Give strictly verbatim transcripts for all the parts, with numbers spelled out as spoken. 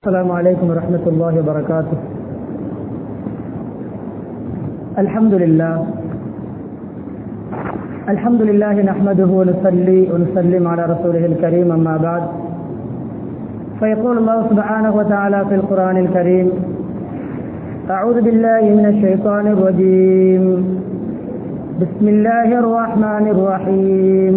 السلام عليكم ورحمة الله وبركاته. الحمد لله الحمد لله نحمده ونصلي ونسلم على رسوله الكريم، أما بعد فيقول الله سبحانه وتعالى في القرآن الكريم: أعوذ بالله من الشيطان الرجيم، بسم الله الرحمن الرحيم.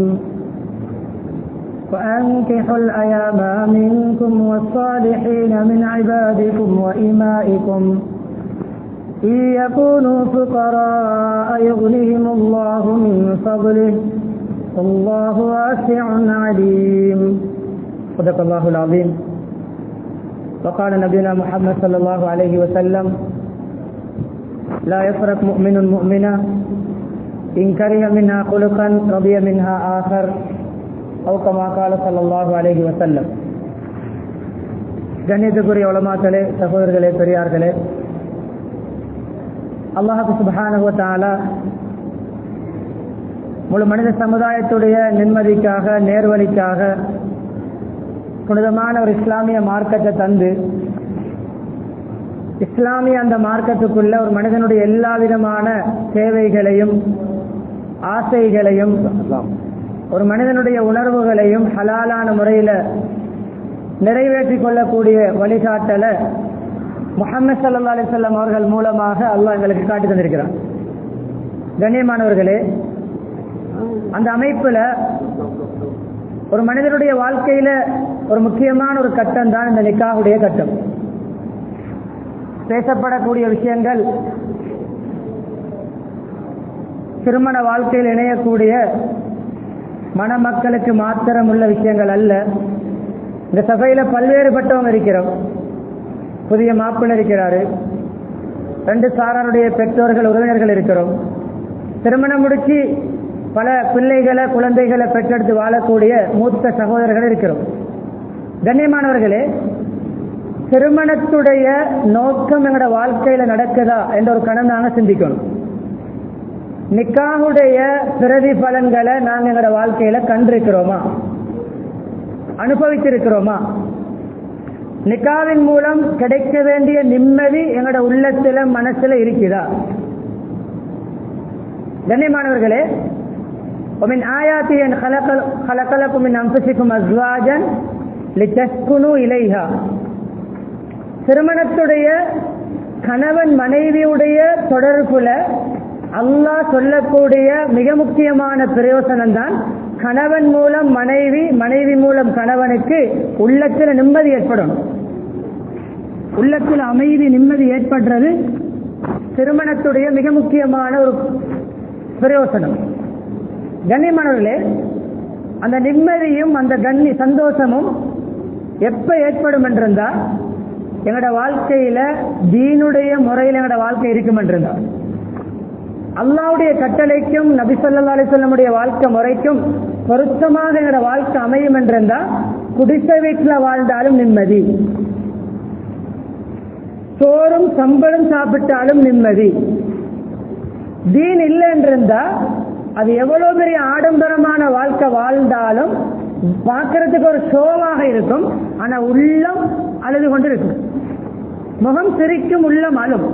وأنكحوا الأيام منكم والصالحين من عبادكم وإمائكم إن يكونوا فقراء يغنيهم الله من فضله والله واسع عليم. صدق الله العظيم. وقال نبينا محمد صلى الله عليه وسلم: لا يفرق مؤمن مؤمنا إن كره منها خلقا رضي منها آخر أو كما قال صلى الله عليه وسلم. கண்ணியத்துக்குரிய உலமாக்களே, சகோதரர்களே, பெரியார்களே, அல்லாஹ் சுப்ஹானஹு வ தஆலா முழு மனித சமுதாயத்துடைய நிம்மதிக்காக, நேர்வழிக்காக புனிதமான ஒரு இஸ்லாமிய மார்க்கத்தை தந்து, இஸ்லாமிய அந்த மார்க்கத்துக்குள்ள ஒரு மனிதனுடைய எல்லா விதமான தேவைகளையும் ஆசைகளையும் ஒரு மனிதனுடைய உணர்வுகளையும் ஹலாலான முறையில் நிறைவேற்றிக் கொள்ளக்கூடிய வழிகாட்டலை முஹம்மது ஸல்லல்லாஹு அலைஹி வஸல்லம் அவர்கள் மூலமாக அல்லாஹ் எங்களுக்கு காட்டி தந்திருக்கிறார். கண்ணியமானவர்களே, அந்த அமைப்புல ஒரு மனிதனுடைய வாழ்க்கையில ஒரு முக்கியமான ஒரு கட்டம் தான் இந்த நிக்காஹுடைய கட்டம். பேசப்படக்கூடிய விஷயங்கள் திருமண வாழ்க்கையில் இணையக்கூடிய மணமக்களுக்கு மாத்திரம் உள்ள விஷயங்கள் அல்ல. இந்த சபையில பல்வேறுபட்டவங்க இருக்கிறோம். புதிய மாப்பிள்ளை இருக்கிறாரு, ரெண்டு சாராருடைய பெற்றோர்கள், உறவினர்கள் இருக்கிறோம். திருமணம் முடிச்சு பல பிள்ளைகளை, குழந்தைகளை பெற்றெடுத்து வாழக்கூடிய மூத்த சகோதரர்கள் இருக்கிறோம். கண்ணியமானவர்களே, திருமணத்துடைய நோக்கம் எங்களோட வாழ்க்கையில நடக்குதா என்ற ஒரு கணம் நாங்க சிந்திக்கணும். நிக்காஹுடைய பிரதிபலன்களை நாங்கள் எங்களோட வாழ்க்கையில கண்டிருக்கிறோமா, அனுபவித்திருக்கிறோமா? நிக்காவின் மூலம் கிடைக்க வேண்டிய நிம்மதி எங்களோட உள்ளத்துல, மனசுல இருக்குதா? கண்ணியமானவர்களே, ومن آياته أن خلق لكم من أنفسكم أزواجا لتسكنوا إليها. திருமணத்துடைய கணவன் மனைவியுடைய தொடர்புல அல்லாஹ் சொல்லக்கூடிய மிக முக்கியமான பிரயோசனம் தான் கணவன் மூலம் மனைவி, மனைவி மூலம் கணவனுக்கு உள்ளத்தில் நிம்மதி ஏற்படணும். உள்ளத்தில் அமைதி, நிம்மதி ஏற்படுறது திருமணத்துடைய மிக முக்கியமான ஒரு பிரயோசனம். கண்ணியமானவர்களே, அந்த நிம்மதியும் அந்த கண்ணி சந்தோஷமும் எப்ப ஏற்படும் என்றிருந்தா எங்களோட வாழ்க்கையில தீனுடைய முறையில் எங்களோட வாழ்க்கை இருக்கும் என்றிருந்தா, அல்லாஹ்வுடைய கட்டளைக்கும் நபி ஸல்லல்லாஹு அலைஹி வஸல்லமுடைய வாழ்க்கை முறைக்கும் பொருத்தமாக எங்களோட வாழ்க்கை அமையும் என்றிருந்தா குடிசை வீட்டில் வாழ்ந்தாலும் நிம்மதி, சோறும் சம்பளம் சாப்பிட்டாலும் நிம்மதி. தீன் இல்லை என்றிருந்தா அது எவ்வளவு பெரிய ஆடம்பரமான வாழ்க்கை வாழ்ந்தாலும் பார்க்கறதுக்கு ஒரு ஷோவாக இருக்கும், ஆனா உள்ளம் அழுது கொண்டு இருக்கும். முகம் சிரிக்கும், உள்ளம் அழும்.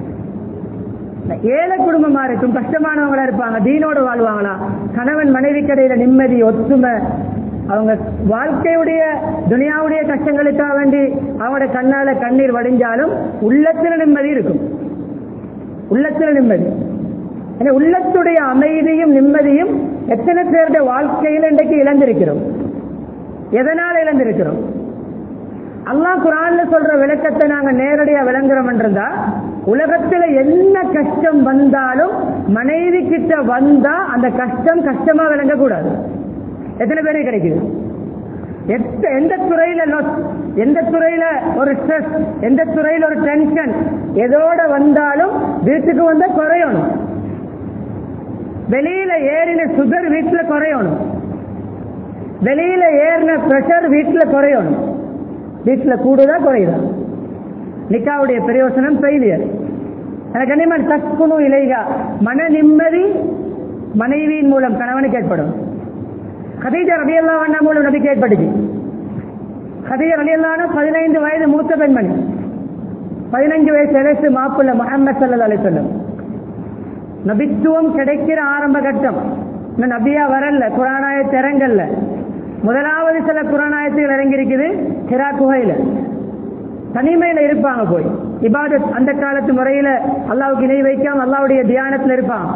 ஏழை குடும்பமா இருக்கும், கஷ்டமானவங்களா இருப்பாங்க, தீனோடு வாழ்வாங்களா? கணவன் மனைவி கடையில நிம்மதி, ஒத்துமை, அவங்க வாழ்க்கையுடைய துனியாவுடைய கஷ்டங்களுக்காக வேண்டி அவங்களோட கண்ணால கண்ணீர் வடிஞ்சாலும் உள்ளத்துல நிம்மதி இருக்கும். உள்ளத்துல நிம்மதி, உள்ளத்துடைய அமைதியும் நிம்மதியும் எத்தனை பேருடைய வாழ்க்கையில இன்றைக்கு இழந்திருக்கிறோம். எதனால இழந்திருக்கிறோம்? அல்லாஹ் குர்ஆன்ல சொல்ற விளக்கத்தை நாங்க நேரடியா விளங்குறோம் என்றா, உலகத்துல என்ன கஷ்டம் வந்தாலும் மனைவி கிட்ட வந்தா அந்த கஷ்டம் கஷ்டமா விளங்க கூடாது. எத்தனை பேரே கிடைக்குது? எந்த துறையில எந்த துறையில ஒரு ஸ்ட்ரெஸ், எந்த துறையில ஒரு டென்ஷன் எதோட வந்தாலும் வீட்டுக்கு வந்தா குறையணும். வெளியில ஏறின சுகர் வீட்டுல குறையணும், வெளியில ஏறின பிரஷர் வீட்டுல குறையணும். வீட்டுல கூடுதா குறையுதா? நிக்காவுடைய பிரயோசனம் ஃபெயிலியர். கண்ணியமான தஸ்குனு இலைஹா, மன நிம்மதி மனைவியின் மூலம் கணவனுக்கு ஏற்படும். கதீஜா ரலியல்லாஹு அன்ஹா மூலம் நபிக்கு ஏற்பட்டுச்சு. கதீஜா ரலியல்லாஹு அன்ஹா பதினைந்து வயது மூத்த பெண்மணி, பதினைஞ்சு வயசு இளைய மாப்பிள்ளை முஹம்மது ஸல்லல்லாஹு அலைஹி வஸல்லம். நபித்துவம் கிடைக்கிற ஆரம்ப கட்டம், இன்னும் நபியா வரல, குர்ஆனாயத் இறங்கல்ல. முதலாவது சில குர்ஆனாயத்துகள் இறங்கி இருக்குது ஹிரா குகையில, தனிமையில இருப்பாங்க. போய் இபாதத் அந்த காலத்து முறையில அல்லாஹ்வுக்கு இணை வைக்காம அல்லாஹ்வுடைய தியானத்துல இருப்பாங்க.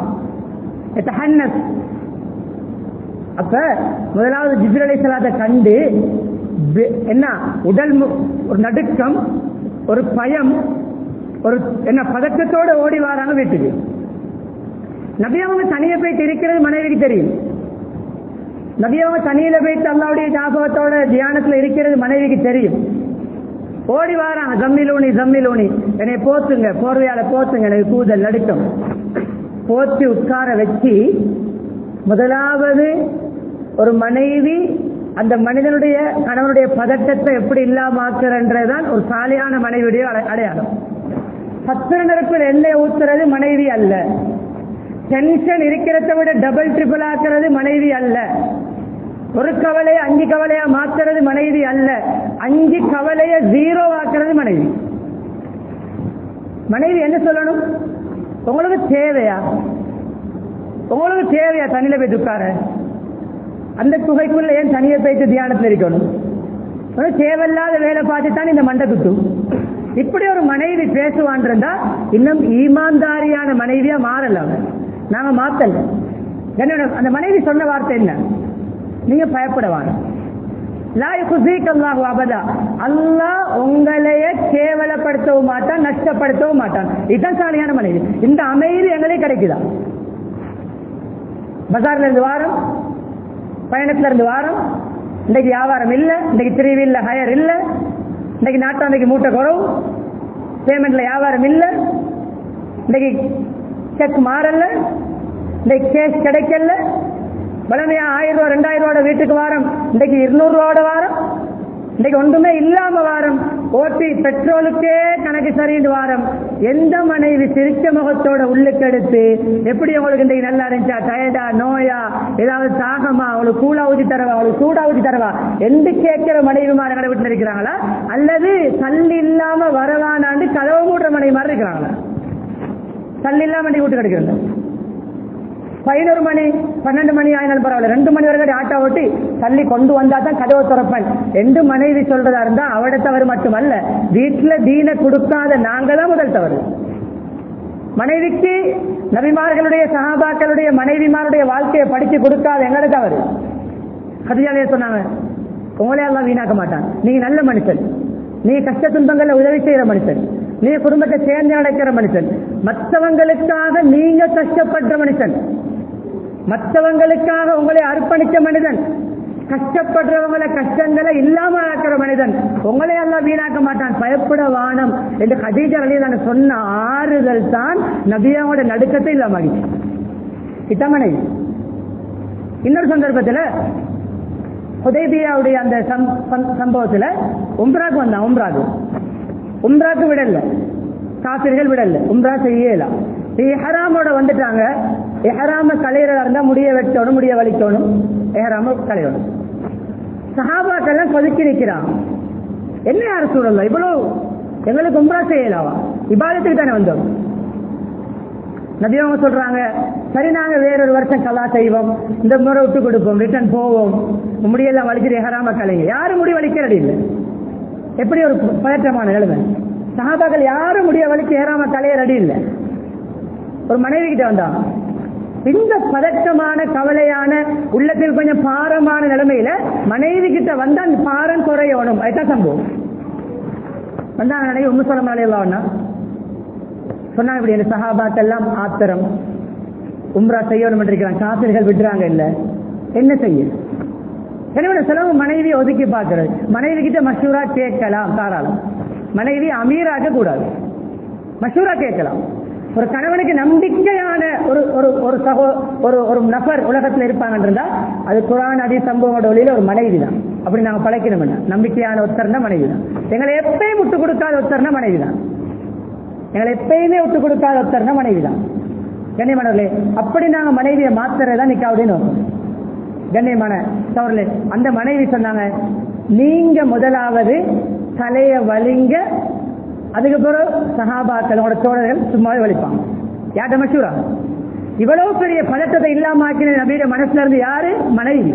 அப்ப முதலாவது ஜிப்ரீல் அலைஹிஸ்ஸலாத்தை கண்டு என்ன உடல் ஒரு நடுக்கம், ஒரு பயம், ஒரு என்ன பதற்றத்தோட ஓடி வராங்க வீட்டுக்கு. நபி அவங்க தனியா போயிட்டு இருக்கிறது மனைவிக்கு தெரியும். நபி அவங்க தனியில போயிட்டு அல்லாஹ்வுடைய ஞாபகத்தோட தியானத்துல இருக்கிறது மனைவிக்கு தெரியும். ஓடி வாராங்க, ஜம்மிலூனி ஜம்மிலூனி, என்னை போத்துங்க, போர்வையால போத்துங்க, எனக்கு கூதல் நடுக்கம். போத்தி உட்கார வச்சு முதலாவது ஒரு மனைவி அந்த மனிதனுடைய கணவனுடைய பதட்டத்தை எப்படி இல்லாமக்கிறன்றதுதான் ஒரு சாலியான மனைவியுடைய அடையாளம். பத்து நெருப்பில் எண்ணெய் ஊத்துறது மனைவி அல்ல. டென்ஷன் இருக்கிறத விட டபுள் ட்ரிபிள் ஆக்குறது மனைவி அல்ல. ஒரு கவலையை அஞ்சு கவலையா மாத்துறது மனைவி அல்ல. அஞ்சு கவலைய ஜீரோ ஆக்குறது மனைவி. மனைவி என்ன சொல்லணும்? உங்களுக்கு தேவையா, உங்களுக்கு தேவையா தனியில போய் உட்கார? அந்த குகைக்குள்ள ஏன் தனியை போயிட்டு தியானத்தில் இருக்கணும்? தேவையில்லாத வேலை பார்த்துத்தான் இந்த மண்டை குத்தும். இப்படி ஒரு மனைவி பேசுவான் இருந்தா இன்னும் ஈமான்தாரியான மனைவியா மாறல. நாங்க மாத்தல. அந்த மனைவி சொன்ன வார்த்தை என்ன? நீங்க பயப்படவான, அல்லாஹ் உங்களைய கேவலப்படுத்தவும் மாட்டான், நஷ்டப்படுத்தவும் மாட்டான். இதுதான் சாலியான மனைவி. இந்த அமைதி எங்களே கிடைக்குதா? பஜார்ல இருந்து வாரம், பயணத்துல இருந்து வாரம், இன்னைக்கு வியாபாரம் இல்ல, இன்னைக்கு திருவி இல்ல, ஹயர் இல்ல, இன்னைக்கு நாட்டாண்டைக்கு மூட்டை குறவு, பேமெண்ட்ல வியாபாரம் இல்ல, இன்னைக்கு செக் மாறல, இன்னைக்கு கேஷ் கிடைக்கல, வளமையா ஆயிரம் ரூபாய் ரெண்டாயிரம் ரூபாய் வீட்டுக்கு வாரம், இன்னைக்கு இருநூறு ரூபாயோட வாரம், இன்னைக்கு ஒன்றுமே இல்லாம வாரம், ஓட்டி பெட்ரோலுக்கே கணக்கு சரிந்து வாரம். எந்த மனைவி சிரிச்ச முகத்தோட உள்ளுக்கு எடுத்து எப்படி உங்களுக்கு இன்னைக்கு நல்லா இருந்துச்சா, டயர்டா, நோயா, ஏதாவது தாகமா, அவளுக்கு கூழா ஊதி தரவா, அவளுக்கு சூடா ஊதி தரவா என்று கேட்கிற மனைவி மாதிரி கடை வீட்டுல இருக்கிறாங்களா? அல்லது தள்ளி இல்லாம வரவானாண்டு கதவு மூடுற மனைவி மாதிரி இருக்கிறாங்களா? தள்ளி இல்லாம வண்டி வீட்டு கிடைக்கிறது. பதினோரு மணி பன்னெண்டு மணி ஆயினாலும் பரவாயில்ல, ரெண்டு மணி வரைக்கும் ஆட்டோ ஓட்டி தள்ளி கொண்டு வந்தா தான் கதவை திறப்பேன் என்று மனைவி சொல்றதா இருந்தா அவட தவறு மட்டுமல்ல, வீட்டுல தீன கொடுக்காத நாங்கதான் முதல் தவறு. மனைவிக்கு நபிமார்களுடைய சஹாபாக்களுடைய மனைவிமாருடைய வாழ்க்கையை படிச்சு கொடுக்காத எங்கட தவறு. கதியாலே சொன்னாங்க, உங்களே எல்லாம் வீணாக்க மாட்டான், நீங்க நல்ல மனுஷன், நீ கஷ்ட துன்பங்கள்ல உதவி செய்யற மனுஷன், நீ குடும்பத்தை சேர்ந்து நடக்கிற மனுஷன், மற்றவங்களுக்காக நீங்க கஷ்டப்படுற மனுஷன், மற்றவங்களுக்காக உங்களை அர்ப்பணித்த மனிதன், கஷ்டப்படுறவங்களை கஷ்டங்களை இல்லாம ஆக்கிற மனிதன், உங்களை எல்லாம் வீணாக்க மாட்டான், பயப்பட வானம் என்று கதீஜா ரலியல்லாஹு அன்ஹா சொன்ன ஆறுதல் தான் நபியாவோட நடுக்கத்தை இல்லாம இத்தமனை. இன்னொரு சந்தர்ப்பத்தில் ஹுதைபியாவுடைய அந்த சம்பவத்துல உம்ராக்கு வந்தான். உம்ராக்கு உம்ராக்கு விடல, காபிர்கள் விடல, உம்ரா செய்யலாம். இஹ்ராமோட வந்துட்டாங்க. இஹ்ராம கலையிறதா இருந்தா முடிய வெட்டணும், முடிய வலிக்கணும், இஹ்ராம கலையணும். சஹாபாக்கெல்லாம் கொதிக்கி நிற்கிறான். என்ன யார் சூழல், இவ்வளவு எங்களுக்கு உம்ரா செய்யலாவா? இபாதத்துக்கு தானே வந்தோம். நபியவங்க சொல்றாங்க, சரி நாங்க வேறொரு வருஷம் கலா செய்வோம், இந்த முறை விட்டு கொடுப்போம், ரிட்டர்ன் போவோம், முடியெல்லாம் வலிக்கிற இஹ்ராம கலைங்க. யாரும் முடி வலிக்கிறது இல்லை. எப்படி ஒரு பதற்றமான நிலைமை. சஹாபாக்கள் யாரும் முடிய வலிக்கு இஹ்ராம கலைய ரெடி இல்லை. ஒரு மனைவி கிட்ட வந்தான். இந்த பதற்றமான கவலையான உள்ளத்தில் கொஞ்சம் பாரமான நிலைமையில மனைவி கிட்ட வந்தா பாரம் குறையணும். அதுதான் சம்பவம். வந்தாங்க நினைவு உம்மு ஸலமா ரலியல்லாஹு சொன்னாங்க, இப்படி என்ன சஹாபாக்கெல்லாம் ஆத்திரம், உம்ரா செய்யணும் இருக்கிறாங்க, காபிர்கள் விட்டுறாங்க, இல்ல என்ன செய்ய? எனவே செலவு மனைவி ஒதுக்கி பார்க்கிறது. மனைவி கிட்ட மஷூரா கேட்கலாம், தாராளம். மனைவி அமீராக்க கூடாது, மஷூரா கேட்கலாம். ஒரு கணவனுக்கு நம்பிக்கையான ஒரு ஒரு சகோ ஒரு ஒரு நபர் உலகத்தில் இருப்பாங்கன்றா அது குர்ஆன் ஹதீஸ் சம்பவங்களோட வழியில ஒரு மனைவி தான். அப்படி நாங்க பழக்கணும். நம்பிக்கையான ஒருத்தர் தான் மனைவி தான். எங்களை எப்பயும் விட்டு கொடுக்காத ஒருத்தர் மனைவி தான். எங்களை எப்பயுமே விட்டு கொடுக்காத ஒருத்தர் மனைவி தான். கண்ணியமானவர்களே, அப்படி நாங்க மனைவியை மாத்துறதுதான் நிக்காவுடைய நோக்கம். கண்ணியமான சவர்களே, அந்த மனைவி சொன்னாங்க, நீங்க முதலாவது தலைய வலிங்க, அதுக்கப்புறம் சஹாபாக்களோட தோழர்கள் சும்மாவே வலிப்பாங்க. யார்கிட்ட மஷூரா? இவ்வளவு பெரிய பதட்டத்தை இல்லாம ஆக்கின நபியோட மனசுல இருந்து யாரு? மனைவி.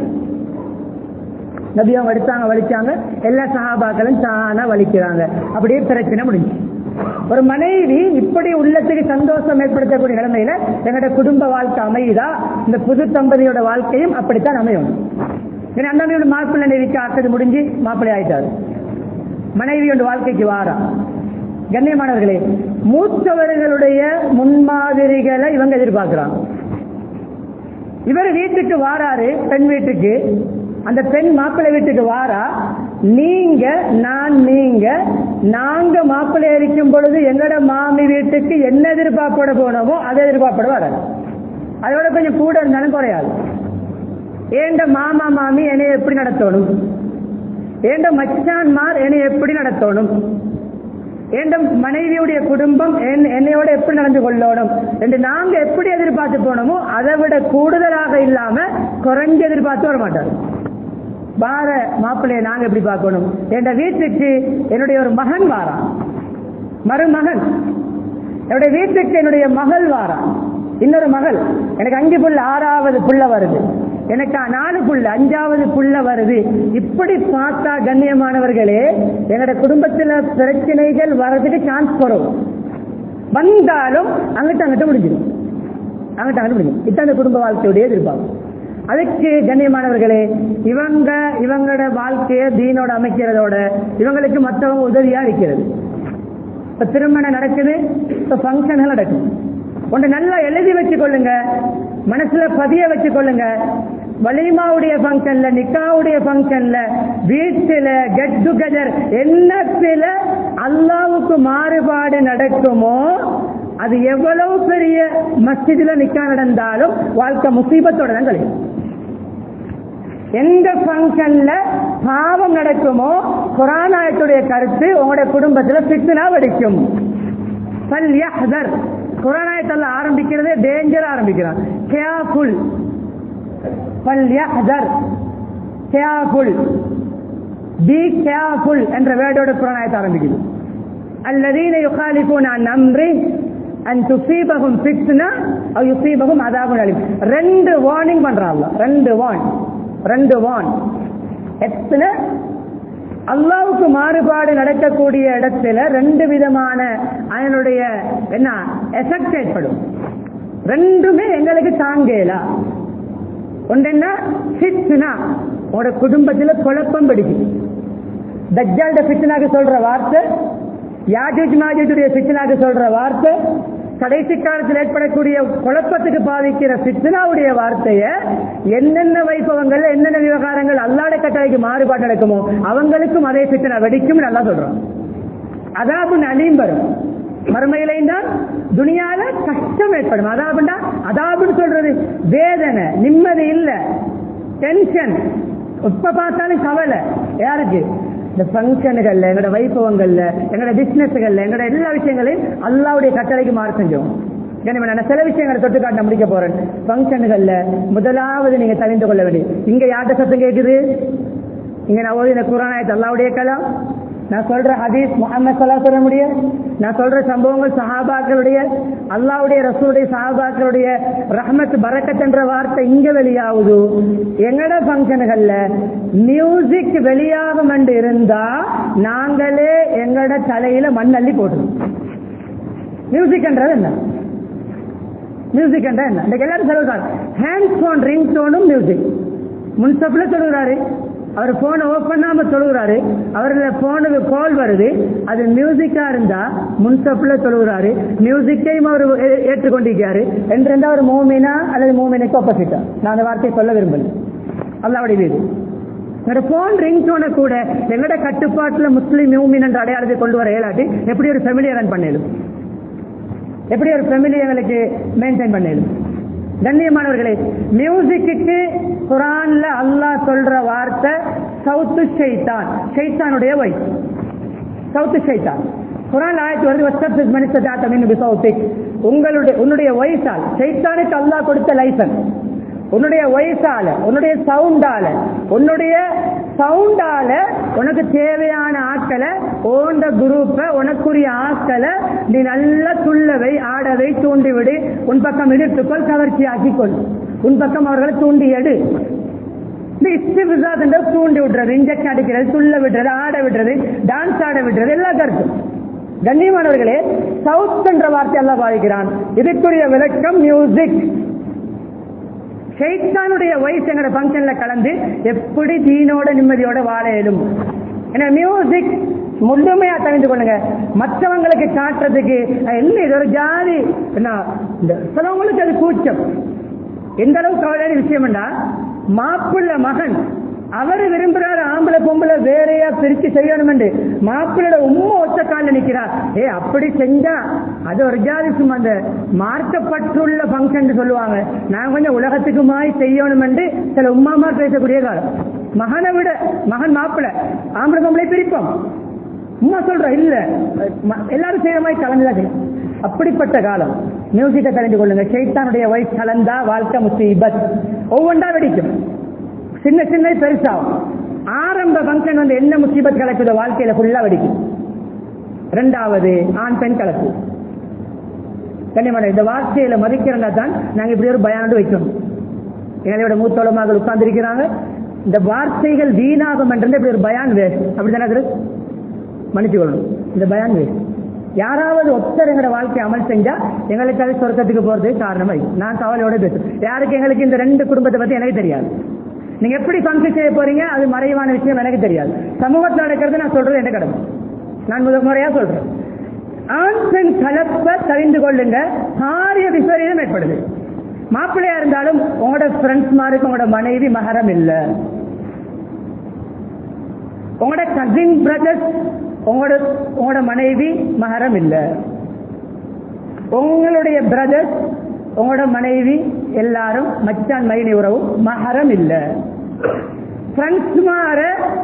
நபி அவங்க எடுத்தாங்க, வலிச்சாங்க, எல்லா சஹாபாக்களும் தானா வலிக்கிறாங்க. அப்படியே பிரச்சனை முடிஞ்சு. ஒரு மனைவி இப்படி உள்ளத்துக்கு சந்தோஷம் ஏற்படுத்தக்கூடிய நிலைமையில எங்களோட குடும்ப வாழ்க்கை அமையுதா? இந்த புது தம்பதியோட வாழ்க்கையும் அப்படித்தான் அமையும். ஏன்னா அண்ணாமையோட மாப்பிள்ளை நெறிக்கு ஆக்குது முடிஞ்சு மாப்பிள்ளை ஆயிட்டாரு, மனைவியோட வாழ்க்கைக்கு வாரா. கண்ணியமானவர்களே, மூத்தவர்களுடைய முன்மாதிரிகளை இவங்க எதிர்பார்க்கிறாங்க. இவர் வீட்டுக்கு வாராரு, பெண் வீட்டுக்கு, அந்த பெண் மாப்பிள்ளை வீட்டுக்கு வாரா. நீங்க நான் நீங்க நாங்க மாப்பிள்ளை இருக்கும் பொழுது எங்கட மாமி வீட்டுக்கு என்ன எதிர்பார்ப்போட போனோமோ அதை எதிர்பார்ப்போட வராது. அதோட கொஞ்சம் கூட இருந்தாலும் குறையாது. ஏண்ட மாமா மாமி என்னை எப்படி நடத்தணும், ஏண்ட மச்சான்மார் என்னை எப்படி நடத்தணும், ஏண்ட மனைவியுடைய குடும்பம் என்னையோட எப்படி நடந்து கொள்ளணும் என்று நாங்க எப்படி எதிர்பார்த்து போனோமோ அதை விட கூடுதலாக இல்லாம குறைஞ்ச எதிர்பார்த்து வர மாட்டாரு. வார மாப்பிள்ளைய நாங்க எப்படி பார்க்கணும்? என் வீட்டுக்கு என்னுடைய ஒரு மகன் வாரான், மருமகன். என்னுடைய வீட்டுக்கு என்னுடைய மகள் வாரான், இன்னொரு மகள். எனக்கு அஞ்சு புள்ள, ஆறாவது புள்ள வருது, எனக்கு நாலு புள்ள, அஞ்சாவது புள்ள வருது. இப்படி பார்த்தா கண்ணியமானவர்களே, என்னோட குடும்பத்துல பிரச்சனைகள் வர்றதுக்கு சான்ஸ் குறவு. வந்தாலும் அங்கிட்ட அங்கிட்ட முடிஞ்சிடும், அங்கிட்ட அங்கிட்ட முடிஞ்சிடும். இதான் அந்த குடும்ப வாழ்க்கையுடைய எதிர்பார்ப்பு. அதுக்கு கண்ணியமானவர்களே, இவங்க இவங்களோட வாழ்க்கையை தீனோட அமைக்கிறதோட இவங்களுக்கு மற்றவங்க உதவியா இருக்கிறது. இப்ப திருமணம் நடக்குது, இப்ப பங்கன்கள் நடக்கும். ஒன்று நல்லா எழுதி வச்சு கொள்ளுங்க, மனசுல பதிய வச்சு கொள்ளுங்க. வலிமாவுடைய பங்கன்ல, நிக்காவுடைய பங்கன்ல, வீட்டுல கெட் டுகெதர் என்னத்துல அல்லாவுக்கு மாறுபாடு நடக்குமோ அது எவ்வளவு பெரிய மஸ்ஜிதுல நிக்கா நடந்தாலும் வாழ்க்கை முசீபத்தோட தான் கழியும். எந்த பங்கன்ல பாவம் நடக்குமோ குர்ஆன் ஆயத்துடைய கருத்து உங்களுடைய குடும்பத்துல ஃபித்னா வெடிக்கும். ஃபல்யஹ்தர், குர்ஆன் ஆயத்துல ஆரம்பிக்கிறது டேஞ்சர் ஆரம்பிக்கிறான். கேர்ஃபுல், ஃபல்யஹ்தர், கேர்ஃபுல், பி கேர்ஃபுல் என்ற வேர்டோட குர்ஆன் ஆயத்து ஆரம்பிக்குது. அல்லதீன யுகாலிஃபூன அன் அம்ரி அன் துஸீபஹும் ஃபித்னா அவ் யுஸீபஹும் அஸாபுன் அலீம். ரெண்டு வார்னிங் பண்றாங்க, ரெண்டு வார்ன், ரெண்டு வார்ன். எத்தனை அல்லாஹ்வுக்கு மாறுபாடு நடக்கக்கூடிய இடத்துல ரெண்டு விதமான அதனுடைய என்ன எஃபெக்ட் ஏற்படும். ரெண்டுமே எங்களுக்கு தாங்கலா. ஒன்று என்ன? ஃபித்னா, உங்களோட குடும்பத்துல குழப்பம் பிடிக்கும். தஜ்ஜால்ட ஃபித்னாக்கு சொல்ற வார்த்தை, யாஜூஜ் மாஜூஜுடைய ஃபித்னாக்கு சொல்ற வார்த்தை, கடைசி காலத்தில் ஏற்படக்கூடிய குழப்பத்துக்கு பாதிக்கிற ஃபித்னாவுடைய வார்த்தைய என்னென்ன வைபவங்கள், என்னென்ன விவகாரங்கள் அல்லாஹ்வுடைய கட்டளைக்கு மாறுபாடு நடக்குமோ அவங்களுக்கும் அதே ஃபித்னா வெடிக்கும் நல்லா சொல்றோம். அதாபுன் அலீம் வரும் மறுமையிலையும் தான், துனியால கஷ்டம் ஏற்படும். அதாபுண்டா அதாபுன்னு சொல்றது வேதனை, நிம்மதி இல்ல, டென்ஷன், எப்ப பார்த்தாலும் கவலை. யாருக்கு? இந்த பங்கன்கள்ல, எங்களோட வைபவங்கள்ல, எங்களோட பிசினஸ்கள்ல, எங்களோட எல்லா விஷயங்களையும் அல்லாஹ்வுடைய கட்டளைக்கு மாறு செஞ்சோம். நான் சில விஷயங்களை தொட்டு காட்ட முடிக்க போறேன். பங்கன்கள்ல முதலாவது நீங்க தெரிந்து கொள்ள வேண்டியது, இங்க யார்கிட்ட சத்தம் கேட்குது? இங்க நான் ஓதின குர்ஆன் ஆயத் அல்லாஹ்வுடைய கலாம், நான் சொல்ற ஹதீஸ் முஹம்மது ஸல்லல்லாஹு அலைஹி வஸல்லம் உடைய, நான் சொல்ற சம்பவங்கள் சஹாபாக்களுடைய, அல்லாஹ்வுடைய ரசூலுடைய சஹாபாக்களுடைய ரஹ்மத் பரக்கத் என்ற வார்த்தை இங்க வெளியாகுது. எங்கட ஃபங்க்ஷன்கள்ல மியூசிக் வெளியாகும் என்று இருந்தா நாங்களே எங்கட தலையில மண்ணள்ளி போட்டுருவோம். மியூசிக் என்றது என்ன? மியூசிக் என்ற என்ன? இன்னைக்கு எல்லாரும் சொல்லுறாரு ஹேண்ட் போன் ரிங் டோனும் மியூசிக். முன்சப்ல சொல்லுறாரு, அவர் போனை ஓபன் பண்ணாம சொல்லுறாரு, அவருடைய போனுக்கு கால் வருது, அது மியூசிக்கா இருந்தா முன்சப்ல சொல்லுறாரு, மியூசிக்கையும் அவர் ஏற்றுக்கொண்டிருக்காரு என்றிருந்தா அவர் மோமினா அல்லது மோமினுக்கு ஆப்போசிட்டா? நான் அந்த வார்த்தையை சொல்ல விரும்பல. அல்லாஹ்வுடைய வீடு எங்களோட போன் ரிங் டோனை கூட எங்களோட கட்டுப்பாட்டுல முஸ்லிம் மோமின் என்ற அடையாளத்தை கொண்டு வர இயலாட்டி எப்படி ஒரு ஃபேமிலியை ரன் பண்ணிடும், எப்படி ஒரு ஃபேமிலி எங்களுக்கு மெயின்டைன் பண்ணிடும்? கண்ணியமானவர்களே, மியூசிக்கு குர்ஆன்ல அல்லாஹ் சொல்ற வார்த்தை சவுத்து ஷைத்தான், ஷைத்தானுடைய வாய்ஸ், சவுத்து ஷைத்தான். குர்ஆன் ஆயத்து வருது, வஸ்தஃபிஸ் மன் இஸ்ததாஅத மின்ஹும் பிஸௌதிக், உங்களுடைய உன்னுடைய வாய்ஸால், ஷைத்தானுக்கு அல்லாஹ் கொடுத்த லைசன்ஸ், உன்னுடைய வாய்ஸால, உன்னுடைய சவுண்டால, உன்னுடைய சவுண்டால உனக்கு தேவையான ஆட்களை ஓண்ட குரூப்ப உனக்குரிய ஆட்களை நீ நல்ல துள்ளவை ஆடவை தூண்டிவிடு, உன் பக்கம் இழுத்துக்கொள், கவர்ச்சி ஆக்கிக்கொள், உன் பக்கம் அவர்களை தூண்டி எடு. தூண்டி விடுறது, இன்ஜெக்ஷன் அடிக்கிறது, துள்ள விடுறது, ஆட விடுறது, டான்ஸ் ஆட விடுறது, எல்லா கருத்தும். கண்ணியமானவர்களே, சவுத் என்ற வார்த்தை எல்லாம் பாதிக்கிறான். இதுக்குரிய விளக்கம் மியூசிக். ஷைத்தானுடைய வயசு எங்கட பங்கன்ல கலந்து எப்படி தீனோட நிம்மதியோட வாழ இயலும். ஏன்னா மியூசிக் முழுமையா தெரிந்து கொள்ளுங்க. மற்றவங்களுக்கு காட்டுறதுக்கு என்ன இது ஒரு ஜாதி, என்ன சிலவங்களுக்கு அது கூச்சம். எந்த அளவுக்கு கவலையான விஷயம் என்றா, மாப்பிள்ள மகன் அவரு விரும்புறாரு ஆம்பளை பொம்பளை வேறையா பிரிச்சு செய்யணும் என்று, மாப்பிள்ளோட உண்மை ஒத்த கால நிக்கிறார். ஏ அப்படி செஞ்சா அது ஒரு ஜாதி, சும்மா அந்த மார்க்கப்பட்டுள்ள பங்கன் சொல்லுவாங்க. நான் கொஞ்சம் உலகத்துக்கு மாய் செய்யணும் என்று சில உமாமா பேசக்கூடிய காலம். மகனை விட மகன் மாப்பிள்ளை ஆம்பளை பொம்பளை பிரிப்போம். உமா சொல்ற இல்ல எல்லாரும் செய்யற மாதிரி கலந்துதான் செய்யும். அப்படிப்பட்ட காலம். மியூசிக்கை தெரிந்து கொள்ளுங்க. ஷைத்தானுடைய வயசு கலந்தா வாழ்க்கை முசீபத். ஒவ்வொன்றா வெடிக்கும், சின்ன சின்ன பெருசாகும். ஆரம்ப பங்கன் வந்து என்ன முசீபத் கலக்குதோ வாழ்க்கையில ஃபுல்லா வெடிக்கும். இரண்டாவது ஆண் பெண் கலப்பு. கண்ணியமான இந்த வார்த்தையில மதிக்கிறதா தான் நாங்க இப்படி ஒரு பயானோடு வைக்கணும். எங்களோட மூத்தோளமாக உட்கார்ந்து இருக்கிறாங்க. இந்த வார்த்தைகள் வீணாகும் என்று இப்படி ஒரு பயான் வேஸ்ட். அப்படித்தானே மன்னிச்சு கொள்ளணும். இந்த பயான் வேஸ்ட். யாராவது ஒத்தரங்கிற வாழ்க்கை அமல் செஞ்சா எங்களுக்கு அது சொர்க்கத்துக்கு போறது காரணமாய். நான் கவலையோட பேசுறேன். யாருக்கு எங்களுக்கு இந்த ரெண்டு குடும்பத்தை பத்தி எனக்கு தெரியாது. நீங்க எப்படி பங்கு செய்ய போறீங்க அது மறைவான விஷயம், எனக்கு தெரியாது. சமூகத்தில் நடக்கிறது நான் சொல்றது என்ன கடமை. நான் முதல் முறையா சொல்றேன். ஆண் பெண் கலப்பை தெரிந்து கொள்ளுங்க. காரிய விபரீதம் ஏற்படுது. மாப்பிள்ளையா இருந்தாலும் உங்களோட ஃப்ரெண்ட்ஸ் மாதிரி உங்களோட மனைவி மகரம் இல்ல. உங்களோட கசின் பிரதர்ஸ் உங்களோட உங்களோட மனைவி மகரம் இல்ல. உங்களுடைய பிரதர்ஸ் உங்களோட மனைவி எல்லாரும் மச்சான் மைனி உறவு மகரம் இல்ல. ஃப்ரெண்ட்ஸ் மாற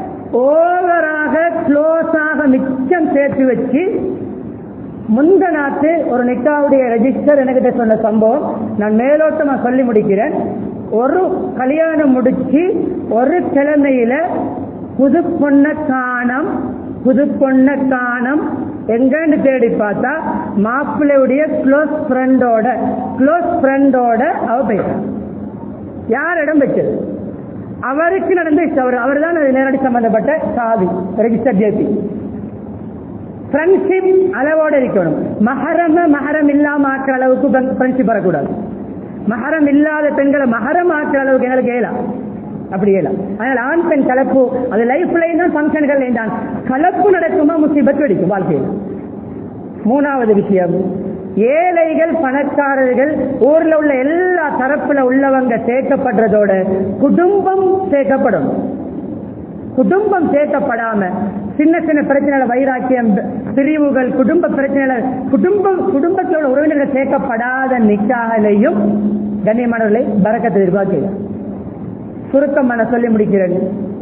ஓவராக க்ளோஸாக மிச்சம் சேர்த்து வச்சு முந்த நாட்டு ஒரு நிக்காவுடைய ரெஜிஸ்டர் எனக்கு சொன்ன சம்பவம் நான் மேலோட்டமா சொல்லி முடிக்கிறேன். ஒரு கல்யாணம் முடிச்சு ஒரு கிழமையில புது பொண்ண காணம் புது பொண்ண காணம் எங்கன்னு தேடி பார்த்தா மாப்பிள்ளையுடைய க்ளோஸ் ஃப்ரெண்டோட க்ளோஸ் ஃப்ரெண்டோட அவ போயிட்டான். யார் இடம் வச்சது? அவருக்கு நடந்த அவர் அவர் தான் நேரடி சம்பந்தப்பட்ட சாதி ரெஜிஸ்டர் ஜேபி. ஃப்ரெண்ட்ஷிப் அளவோட இருக்கணும். மகரம மகரம் இல்லாம ஆக்குற அளவுக்கு ஃப்ரெண்ட்ஷிப் வரக்கூடாது. மகரம் இல்லாத பெண்களை மகரம் ஆக்குற அளவுக்கு எங்களுக்கு ஏலாம், அப்படி ஏலாம். அதனால ஆண் பெண் கலப்பு அது லைஃப்லையும் தான் ஃபங்க்ஷன்கள் தான் கலப்பு நடக்குமா முசீபத் வெடிக்கும் வாழ்க்கையில். மூணாவது விஷயம், ஏழைகள் பணக்காரர்கள் ஊர்ல உள்ள எல்லா தரப்புல உள்ளவங்க சேர்க்கப்படுறதோட குடும்பம் சேர்க்கப்படும். குடும்பம் சேர்க்கப்படாம சின்ன சின்ன பிரச்சனை, வைராக்கியம், பிரிவுகள், குடும்ப பிரச்சனை, குடும்பம் குடும்பத்தோட உறவினர்கள் சேர்க்கப்படாத நிக்காலையும் கண்ணியமானவர்களை பரக்கத்தை எதிர்பார்க்க. சுருக்கம் நான் சொல்லி முடிக்கிறேன்.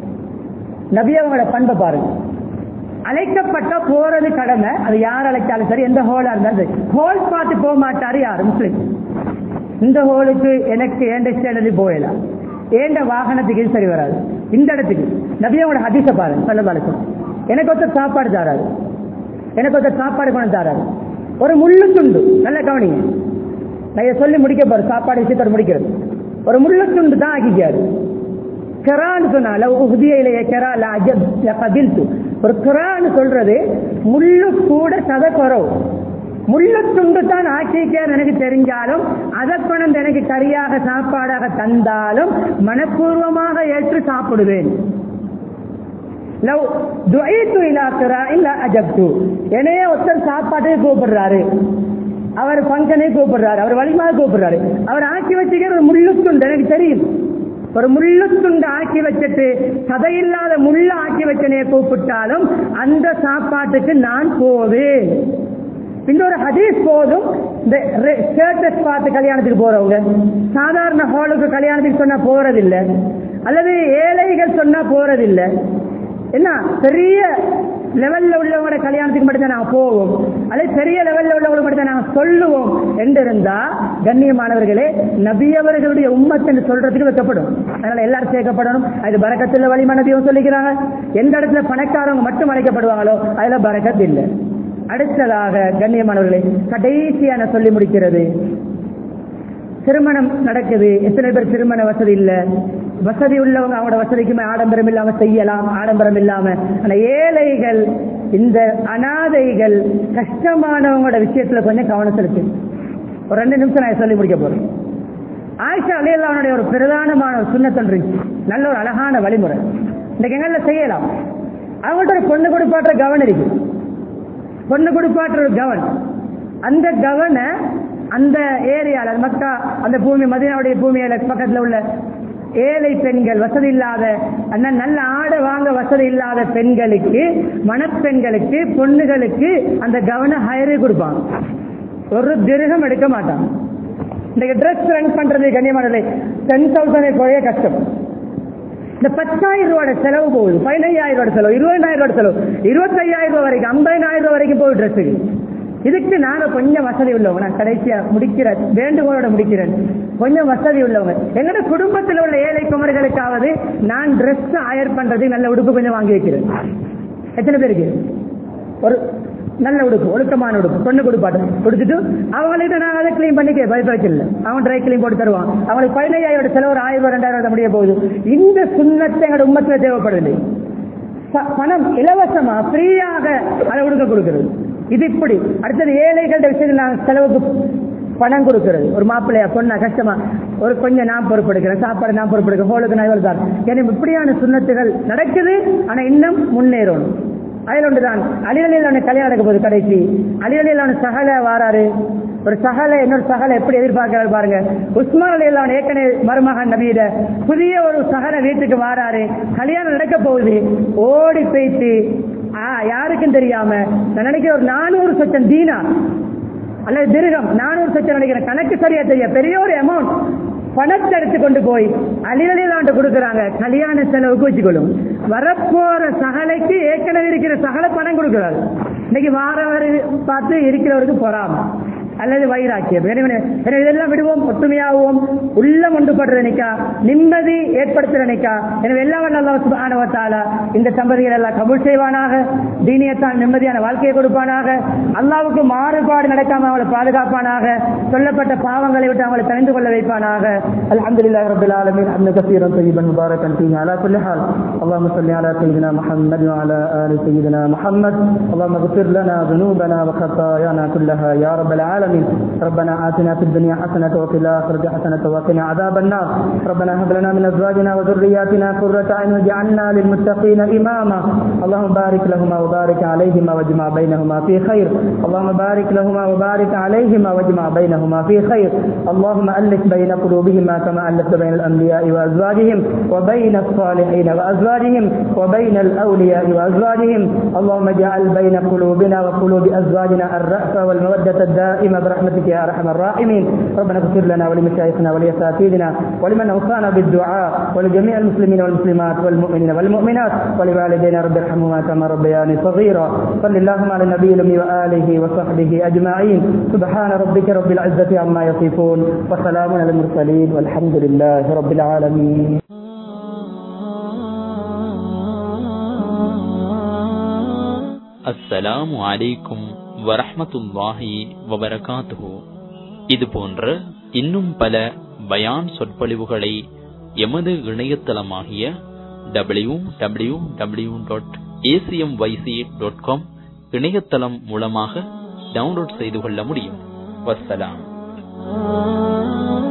நபி அவங்களோட பண்பை பாருங்க. அழைக்கப்பட்ட போறது கடமை. அது யார் அழைச்சாலும் சரி, எந்த ஹோலா இருந்தாலும் சரி, ஹோல் பார்த்து போக மாட்டாரு யாரு முஸ்லிம். இந்த ஹோலுக்கு எனக்கு ஏண்ட ஸ்டேண்டர்டு போயலாம், ஏண்ட வாகனத்துக்கு சரி வராது. இந்த இடத்துக்கு நபியோட ஹதீஸ பாருங்க. சொல்லி எனக்கு ஒருத்தர் சாப்பாடு தாராரு, எனக்கு ஒருத்தர் சாப்பாடு கொண்டு தாராரு. ஒரு முள்ளு துண்டு, நல்ல கவனிங்க, நான் சொல்லி முடிக்க போற சாப்பாடு விஷயத்தோட முடிக்கிறது. ஒரு முள்ளு துண்டு தான் ஆக்கிக்காரு. கரான்னு சொன்னால ஒரு கரான்னு சொல்றது முள்ளு கூட சத குறவு. முள்ளு துண்டு தான் ஆக்கிக்கார் எனக்கு தெரிஞ்சாலும் அதை கொண்டு எனக்கு கரியாக சாப்பாடாக தந்தாலும் மனப்பூர்வமாக ஏற்று சாப்பிடுவேன். என்னையே ஒருத்தர் சாப்பாட்டுக்கு கூப்பிடுறாரு, அவர் பங்கனை கூப்பிடுறாரு, அவர் வலிமாக கூப்பிடுறாரு, அவர் ஆக்கி வச்சுக்கிற ஒரு முள்ளு துண்டு எனக்கு தெரியும். ஒரு முள்ளு துண்டு ஆக்கி வச்சுட்டு சதையில்லாத முள்ள ஆக்கி வச்சனைய கூப்பிட்டாலும் அந்த சாப்பாட்டுக்கு நான் போவேன். இன்னொரு ஹதீஸ் போதும். இந்த ஸ்டேட்டஸ் பார்த்து கல்யாணத்துக்கு போறவங்க சாதாரண ஹாலுக்கு கல்யாணத்துக்கு சொன்னா போறதில்லை, அல்லது ஏழைகள் சொன்னா போறதில்லை. என்ன பெரிய லெவல்ல உள்ளவங்களோட கல்யாணத்துக்கு மட்டும் தான் நாங்க போவோம், அல்லது பெரிய லெவல்ல உள்ளவங்களுக்கு மட்டும் தான் நாங்க சொல்லுவோம் என்று இருந்தா கண்ணியமானவர்களே நபியவர்களுடைய உம்மத் என்று சொல்றதுக்கு வைக்கப்படும். அதனால எல்லாரும் சேர்க்கப்படணும். அது பரக்கத்துல வலிமா நபியும் சொல்லிக்கிறாங்க. எந்த இடத்துல பணக்காரவங்க மட்டும் அழைக்கப்படுவாங்களோ அதுல பரக்கத் இல்லை. அடுத்ததாக கண்ணியமானவர்களே கடைசியான சொல்லி முடிக்கிறது, திருமணம் நடக்குது. எத்தனை பேர் திருமண வசதி இல்ல? வசதி உள்ளவங்க அவங்களோட வசதிக்குமே ஆடம்பரம் இல்லாம செய்யலாம், ஆடம்பரம் இல்லாம. ஆனா ஏழைகள், இந்த அனாதைகள், கஷ்டமானவங்களோட விஷயத்துல கொஞ்சம் கவனம் செலுத்து. ஒரு ரெண்டு நிமிஷம் நான் சொல்லி முடிக்க போறேன். ஆயிஷா ரலியல்லாஹு ஒரு பிரதானமான ஒரு சுன்னத் இருந்துச்சு, நல்ல ஒரு அழகான வழிமுறை. இன்னைக்கு எங்கள்ல செய்யலாம். அவங்கள்ட்ட ஒரு பொண்ணு கொடுப்பாற்ற கவனம் இருக்கு. பொண்ணு கொடுப்பாற்ற ஒரு கவன், அந்த கவனை அந்த ஏரியால மக்கா அந்த பூமி மதீனாவுடைய பூமியில பக்கத்துல உள்ள ஏழை பெண்கள், வசதி இல்லாத நல்ல ஆடை வாங்க வசதி இல்லாத பெண்களுக்கு, மணப்பெண்களுக்கு, பொண்ணுகளுக்கு அந்த கவனை ஹயரே கொடுப்பாங்க. ஒரு திரகம் எடுக்க மாட்டாங்க. இந்த ட்ரெஸ் ரன் பண்றது கண்ணியமானது டென் தௌசண்ட் குறைய கஷ்டம். இந்த பத்தாயிரம் ரூபாய் செலவு போகுது, பதினையாயிரம் ரூபாய் செலவு, இருபதாயிரம் ரூபாய் செலவு, இருபத்தி ஐயாயிரம் ரூபாய் வரைக்கும், ஐம்பதாயிரம் ரூபாய் வரைக்கும் போகுது ட்ரெஸ்ஸுக்கு. இதுக்கு நாங்க கொஞ்சம் வசதி உள்ளவங்க, நான் கடைசியா முடிக்கிறேன், வேண்டுகோளோட முடிக்கிறேன், கொஞ்சம் வசதி உள்ளவங்க எங்களோட குடும்பத்தில் உள்ள ஏழை குமர்களுக்காவது நான் ட்ரெஸ் ஆயர் பண்றது நல்ல உடுப்பு கொஞ்சம் வாங்கி வைக்கிறேன். எத்தனை பேருக்கு ஒரு நல்ல உடுப்பு, ஒழுக்கமான உடுப்பு, பொண்ணு கொடுப்பாட்டு கொடுத்துட்டு அவங்கள்ட்ட நாங்கள் அதை கிளீன் பண்ணிக்க பயப்படல, அவன் ட்ரை கிளீன் போட்டு தருவான். அவங்களுக்கு பதினையாயிரம் செலவு ஒரு ஆயிரம் ரூபாய் ரெண்டாயிரம் ரூபாய் முடிய போகுது. இந்த சுண்ணத்தை எங்களோட உம்மத்தில் தேவைப்படுது. பணம் இலவசமா ஃப்ரீயாக அதை உடுக்க கொடுக்கிறது. இது இப்படி. அடுத்தது ஏழைகள விஷயத்தில் நாங்கள் செலவுக்கு பணம் கொடுக்கிறது. ஒரு மாப்பிள்ளையா பொண்ணா கஷ்டமா ஒரு கொஞ்சம் நான் பொறுப்பெடுக்கிறேன், சாப்பாடு நான் பொறுப்பெடுக்கிறேன், ஹோலுக்கு நான் இவ்வளவு தான். எனக்கு இப்படியான சுண்ணத்துகள் நடக்குது. ஆனா இன்னும் முன்னேறணும். அதில் ஒன்றுதான் அலி ரலியல்லாஹு கல்யாணம் நடக்க போது. கடைசி அலி ரலியல்லாஹு சஹல வாராரு. ஒரு சஹல இன்னொரு சஹல எப்படி எதிர்பார்க்கிறாரு பாருங்க. உஸ்மான் ரலியல்லாஹு ஏற்கனவே மருமகன் நபியிட புதிய ஒரு சஹல வீட்டுக்கு வாராரு. கல்யாணம் நடக்க போகுது. ஓடி போயிட்டு யாருக்கும் தெரியாம நான் நினைக்கிறேன் ஒரு நானூறு சொச்சம் தீனா அல்லது திருகம், நானூறு சொச்சம் நினைக்கிறேன், கணக்கு சரியா தெரிய பெரிய ஒரு அமௌண்ட் பணத்தை எடுத்து கொண்டு போய் அலி ரலியல்லாஹு கொடுக்குறாங்க. கல்யாண செலவுக்கு வச்சுக்கொள்ளும். வரப்போற சகலைக்கு ஏற்கனவே இருக்கிற சகல பணம் கொடுக்கிறாரு. இன்னைக்கு வாரவர் பார்த்து இருக்கிறவருக்கு பொறாம அல்லது வைராக்கியம். இதெல்லாம் விடுவோம், ஒற்றுமையாகவும் உள்ளம் ஒன்றுபடுற நினைக்கா, நிம்மதி ஏற்படுத்த நினைக்கா. எனவே எல்லாம் அல்லாஹ் சுப்ஹானஹு வ தஆலா இந்த தம்பதிகள் எல்லாம் கபூல் செய்வானாக. தீனியத்தான் நிம்மதியான வாழ்க்கையை கொடுப்பானாக. அல்லாஹ்வுக்கு மாறுபாடு நடக்காம அவங்களை பாதுகாப்பானாக. சொல்லப்பட்ட பாவங்களை விட்டு அவங்களை தெரிந்து கொள்ள வைப்பானாக. அல்ஹம்துலில்லாஹி ரப்பில் ஆலமீன். ஹம்தன் கஸீரன் தய்யிபன் முபாரக்கன் ஃபீஹி அலா குல்லி ஹால். அல்லாஹும்ம ஸல்லி அலா சய்யிதினா முஹம்மத் வ அலா ஆலி சய்யிதினா முஹம்மத். அல்லாஹும்ம இக்ஃபிர் லனா ذنوبنا وخطايانا كلها يا رب العالمين. ربنا آتنا في الدنيا حسنة وفي الآخرة حسنة وقنا عذاب النار. ربنا هب لنا من أزواجنا وذرياتنا قرة أعين واجعلنا للمتقين إماما. اللهم بارك لهما وبارك عليهما واجمع بينهما في خير. اللهم بارك لهما وبارك عليهما واجمع بينهما في خير. اللهم ألف بين قلوبهما كما ألفت بين الأنبياء وأزواجهم وبين الصالحين وأزواجهم وبين الأولياء وأزواجهم. اللهم اجعل بين قلوبنا وقلوب أزواجنا الرأفة والمودة الدائمة برحمتك يا أرحم الراحمين. ربنا اغفر لنا ولمشايخنا ولأساتذتنا ولمن أوصانا بالدعاء ولجميع المسلمين والمسلمات والمؤمنين والمؤمنات ولوالدينا رب ارحمهما كما ربياني صغيرا. صل اللهم على النبي الأمي وآله وصحبه أجمعين. سبحان ربك رب العزة عما يصفون وسلام على المرسلين والحمد لله رب العالمين. அஸ்ஸலாமு அலைக்கும் வரஹ்மத்துல்லாஹி வபரகாத்துஹு. இது போன்ற இன்னும் பல பயான் சொற்பொழிவுகளை எமது இணையதளமாகிய W W W dot ACMYC dot com இணையதளம் மூலமாக டவுன்லோட் செய்து கொள்ள முடியும். வஸ்ஸலாம்.